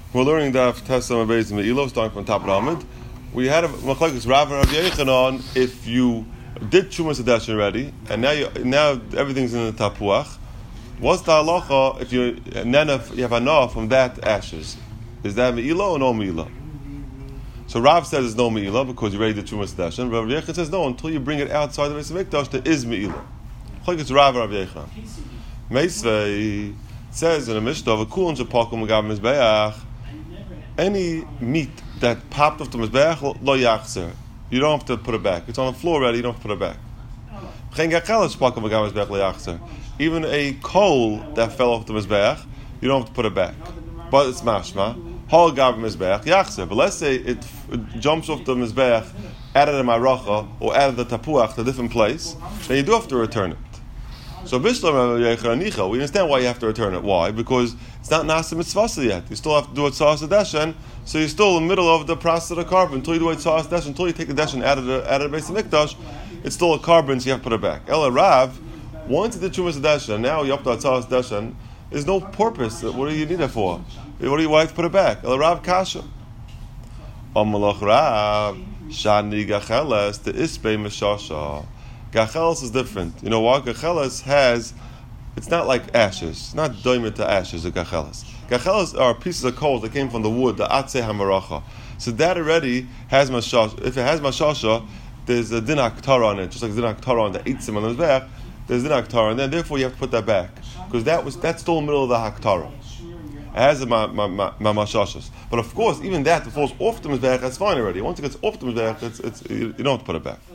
We're learning Daf Tesam Abayis Me'ilo, starting from top of the Amud. We had a machlokes Rav and Rabbi Yechanan if you did Chumas Hadesh already, and now everything's in the tapuach. What's the halacha if you have enough from that ashes? Is that Me'ilo or no Me'ilo? So Rav says it's no Me'ilo because you already did Chumas Hadesh, and Rabbi Yechanan says no, until you bring it outside the Beis Hamikdash, there is Me'ilo. Machlokes Rav and Rabbi Yechanan. Meisvei says in a Mishnah, "V'kulon shepakum l'gav mizbeach." Any meat that popped off the mizbeach lo yachzer. You don't have to put it back. It's on the floor already. You don't have to put it back. Even a coal that fell off the mizbeach, you don't have to put it back. But it's mashma. Hol gav mizbeach yachzer. But let's say it jumps off the mizbeach out of the maracha or out of the tapuach to a different place, then you do have to return it. So we understand why you have to return it. Why? Because it's not nasa mitzvah yet. You still have to do it tzahas deshen. So you're still in the middle of the process of the carbon until you do it tzahas deshen. Until you take the deshen out of the Beis Hamikdash, it's still a carbon, so you have to put it back. Ela Rav, once you did chumas deshen, now you have to tzahas deshen. There's no purpose. What do you need it for? Why do you have to put it back? Ela Rav kasha. Amalach Rav shani gacheles the isbei meshasha. Gacheles is different. You know what? Gacheles has, it's not like ashes. It's not doimed to ashes, a gacheles. Gacheles are pieces of coal that came from the wood, the atzeh hamaracha. So that already has mashasha. If it has mashasha, there's a din haktara on it, just like din haktara on the eitzim on the mizbeach, there's din haktara, and then therefore you have to put that back. Because that's still in the middle of the haktara. It has mashashas. But of course, even that falls off the mizbeach, that's fine already. Once it gets off the mizbeach, you don't have to put it back.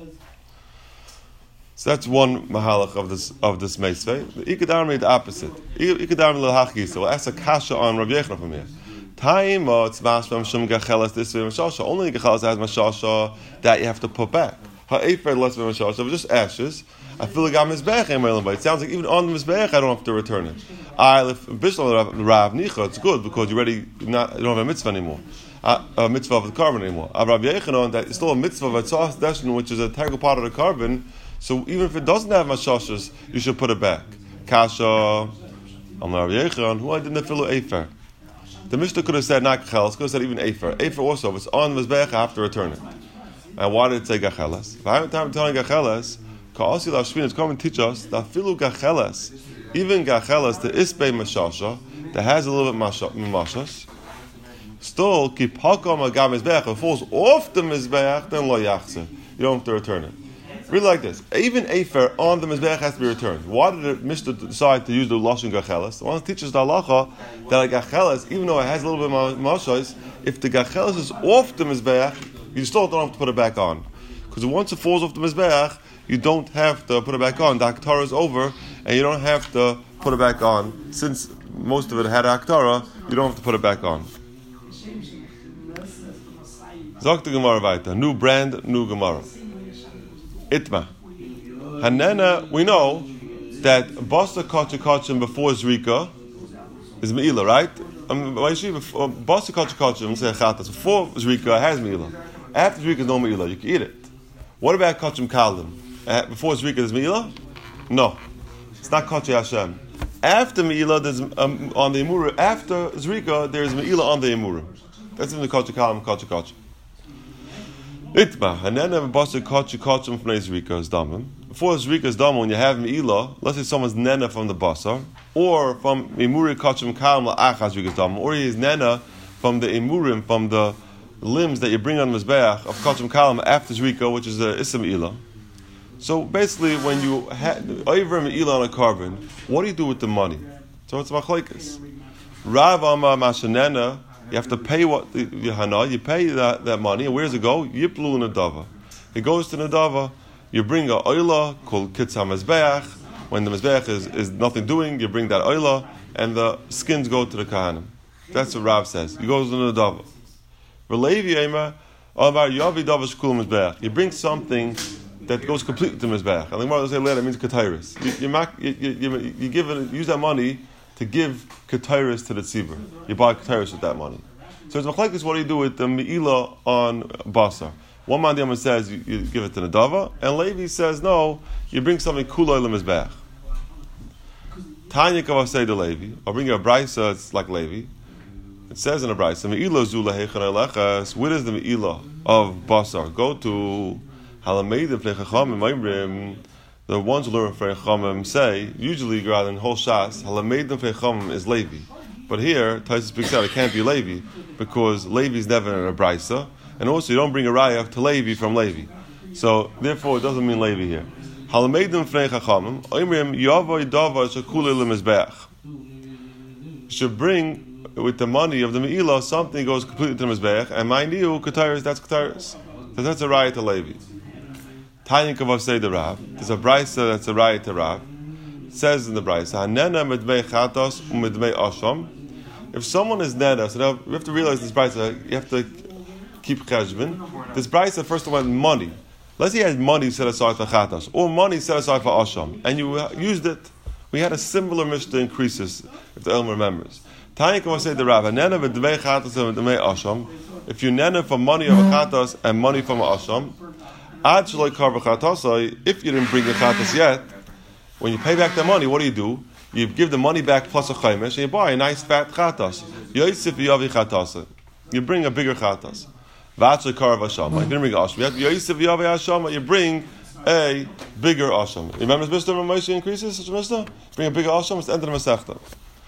So that's one mahalach of this meisvei. The Ikadar made the opposite. Ikadar l'hachgisa. Well, that's a kasha on Rabbi Yechanan from here. Time it's mashmam shum gachelas this way mashasha. Only gachelas has mashasha that you have to put back. Ha'efer less than mashasha. If it's just ashes, I feel like I'm mizbeach. It sounds like even on the mizbeach I don't have to return it. If bishlam Rav Nicha, it's good because you already you don't have a mitzvah anymore. A mitzvah of the carbon anymore. Rabbi Yechanan that it's still a mitzvah of a tzahas deshen, which is a integral part of the carbon. So even if it doesn't have mashashas, you should put it back. Kasha, Amar Yechon, who I didn't fill Efer. The Mishnah could have said not gachelas, could have said even Efer. Efer also, if it's on mizbeach, I have to return it. And why did it say gachelas? If I have time telling gachelas, Ka'asi Lashvin, come and teach us that filu gachelas, even gachelas, the isbei mashasha, that has a little bit mashas, still keep hakam agam mizbeach. If it falls off the mizbeach, then lo yachse. You don't have to return it. Really like this. Even Efer on the Mizbeach has to be returned. Why did the Mishnah decide to use the Lashon Gacheles? The one that teaches the halacha that a Gacheles, even though it has a little bit of mashos, if the Gacheles is off the Mizbeach, you still don't have to put it back on. Because once it falls off the Mizbeach, you don't have to put it back on. The Haktara is over, and you don't have to put it back on. Since most of it had a Haktara, you don't have to put it back on. Zok the Gemara weiter. New brand, new Gemara. Itma. Hanena, we know that Basa Kachim before Zrika is Me'ila, right? Basa Kachim, before Zrika has Me'ila. After Zrika is no Me'ila, you can eat it. What about Kachim Kalim? Before Zrika is Me'ila? No. It's not Kachi Hashem. After Me'ila, there's on the Emurim. After Zrika, there's Me'ila on the Emurim. That's in the Kachi Kalim, Kachi Kachim. Itma, and then a basa kachim from Zrika's damim. Before Zrika's damim, when you have meila, let's say someone's nena from the basar, or from imuri kachim kalam la'achas Zrika's damim, or he is nena from the imurim, from the limbs that you bring on mizbeach of kachim kalam after Zrika, which is the issa meila. So basically, when you have over meila on a carbon, what do you do with the money? So it's machlekes. Rav Amar Mashanena. You have to pay what you pay that money, and where does it go? Yiplu Nadava. It goes to Nadava. You bring a oila called Kitz HaMezbeach. When the Mezbeach is nothing doing, you bring that oila, and the skins go to the Kahanim. That's what Rav says. He goes to Nadava. Relevi Ema, Amar Yavi Davash Kul Mezbeach. You bring something that goes completely to Mezbeach. I think what I say later means Ketairis. You give it, use that money to give ketairis to the tzibur. You buy ketairis with that money. So it's machlekes, what do you do with the me'ila on basar? One man the says you give it to Nadava, and Levi says no, you bring something kulay lemizbeach. Tanya Kavasei de Levi, I'll bring you a brisa, it's like Levi. It says in the Brayso, Me'ila zula heichen elechas. Where does the Me'ila of basar go to? Halameidim pnei chachamim oimrim. The ones who learn from Chachamim say, usually rather than whole Shas, Halameidim pnei chachamim is Levi. But here, Taisa speaks out, it can't be Levi, because Levi is never in a Brayso, and also you don't bring a Raya to Levi from Levi. So, therefore, it doesn't mean Levi here. Halameidim pnei chachamim oimrim yavoi davar shekule lemizbeach. Should bring with the money of the Me'ilah, something goes completely to the Mizbeach, and my new Kataris, that's Kataris. So that's a riot to Levi. Tiny Kavav say the Rav. There's a Brayso that's a riot to Rav. It says in the Brayso, Hanena midmei chatos umidmei asham. If someone is neda, so now we have to realize this Brayso, you have to keep cheshbon. This Brayso, first of all, money. Let's say he has money set aside for chatos, or money set aside for asham, and you used it. We had a similar Mishnah in Krisis, if the Elm remembers. Tanya can say the Rav, Nena v'dvei chatos and v'dvei asham. If you nena for money of a chatos and money from a asham, ad shaloi karva chatasai. If you didn't bring the chatos yet, when you pay back the money, what do? You give the money back plus a chaymesh, and you buy a nice fat chatos. Yosef v'yavi chatasai. You bring a bigger chatos. V'ad shaloi karva asham. You didn't bring asham. Yosef v'yavi asham. You bring a bigger asham. You remember this Mishnah when Moshe increases such a Mishnah? Bring a bigger asham. It's the end of the Masechta.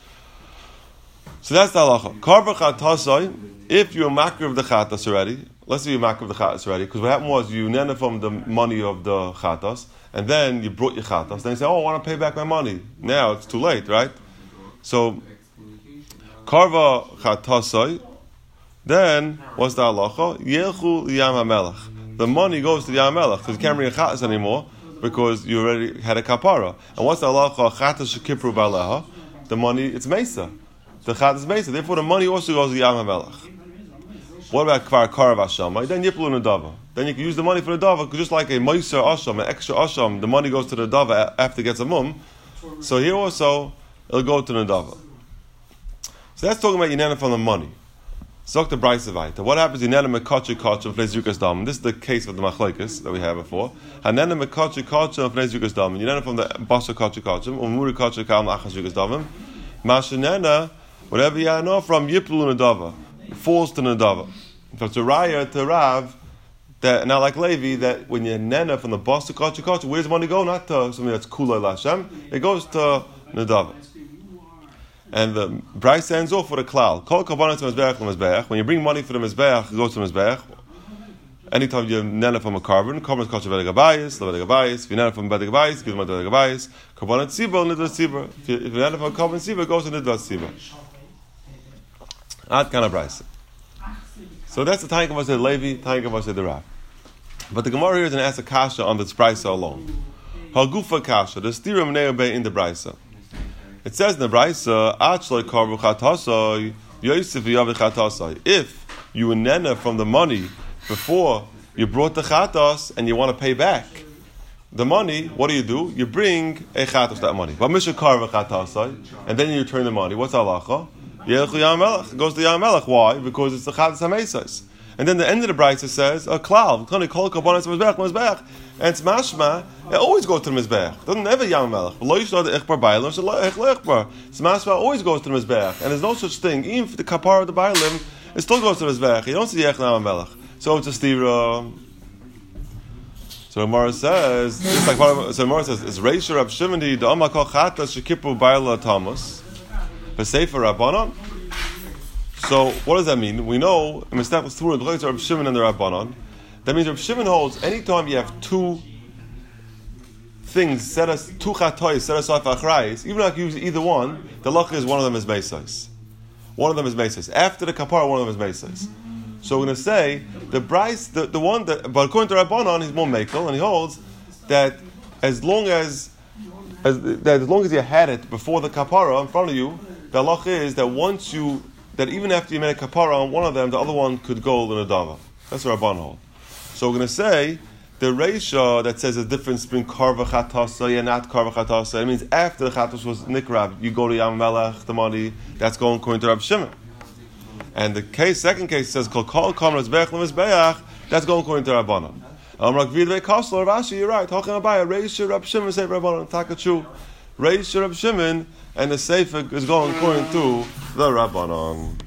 So that's the halacha. Karva chatasai. If you're makar of the chatas already, let's say you're makar of the chatas already, because what happened was you nena from the money of the chatas, and then you brought your chatas. Then you say, "Oh, I want to pay back my money." Now it's too late, right? So karva chatasai. Then what's the halacha? Yelchu liyam hamelach. The money goes to the Yam Melech because you can't bring a chatas anymore because you already had a kapara. And what's the halacha? Chatas shekipru baleha. The money, it's mesa. The chatas is mesa. Therefore, the money also goes to the Yam Melech. What about kvar karav asham? Then yiplu nedava. Then you can use the money for the dava, just like a moiser asham, an extra asham. The money goes to the dava after it gets a mum. So here also it'll go to the dava. So that's talking about yinana from the money. Zok the Brayso Vayta. What happens? Yinana mekachi kacha v'nei zukas dam. This is the case of the machlekes that we had before. Hanena mekachi kacha v'nei zukas dam. Yinana from the basha kacha kacha, umuri kacha kam achas zukas dam. Mashenena, whatever you know from yiplu nedava. Falls to Nadava. So it's a raya to Rav, that not like Levi, that when you nena from the boss to Kacha, where's the money go? Not to something that's Kula Lashem, it goes to Nadava. And the Brayso ends off with a cloud. Call Kabbalah to Mizbeach. When you bring money for the Mizbeach, it goes to Mizbeach. Anytime you nena from a carbon, Kabbalah Kacha Veda Gabayis, Leveda Gabayis. If you nena from Veda Gabayis, give them Veda Gabayis. Kabbalah Tziba, Nidva Tziba. If you nena from a carbon Tziba, it goes to Nidva Tziba. Ad kind of Brayso. So that's the Tanakh of the Levi, Tanakh of the Rav. But the Gemara here is going to ask a kasha on this Brayso alone. Hagufa kasha, the stiram neobei in the Brayso. It says in the Brayso, Achloi karvu chatasai, Yosef v'yavi chatasai. If you nena from the money before you brought the chatas and you want to pay back the money, what do? You bring a chatas that money. But misha karvu chatasai, and then you return the money. What's halacha? Yelchu Yam Melech goes to Yam Melech. Why? Because it's the Chatas HaMeisais. And then the end of the Brayso says a cloud. And it's mashma. It always goes to the Mizbeach. It doesn't ever Yam Melech. It's mashma always goes to the Mizbeach. And there's no such thing. Even for the kapara of the Bailim, it still goes to the Mizbeach. You don't see Yech Yam Melech. So it's a stira. So Gemara says, it's like Gemara says, it's Reisha Rab Shimon the Amakol Chatas Shekipu Baila Thomas. Sefer Rabbanon. So what does that mean? We know in Mistach Thur the Rab Shimon and the Rabbanon. That means Rab Shimon holds anytime you have two things two chatois set aside for achrayis, even if you use either one, the lach is one of them is meisais. One of them is meisais. After the kapara, one of them is meisais. So we're going to say the Brayso, the one that, but according to Rabbanon, he's more mekel, and he holds that as long as you had it before the kapara in front of you. The halacha is that that even after you made a kapara on one of them, the other one could go in a dava. That's what Rabban hold. So we're going to say the reisha that says the difference between karva chatasa and not karva chatasa. It means after the chatas was nikrav, you go to Yam Melech, the money that's going according to Rab Shimon. And the second case says kol kamras beach lemizbeach, that's going according to Rabbanon. Like Vidvei Kasler Rashi, you're right. Talking about reisha Rab Shimon say Rabbanon takachu. Reisha Rab Shimon, and the Sefer is going according to the Rabbanon.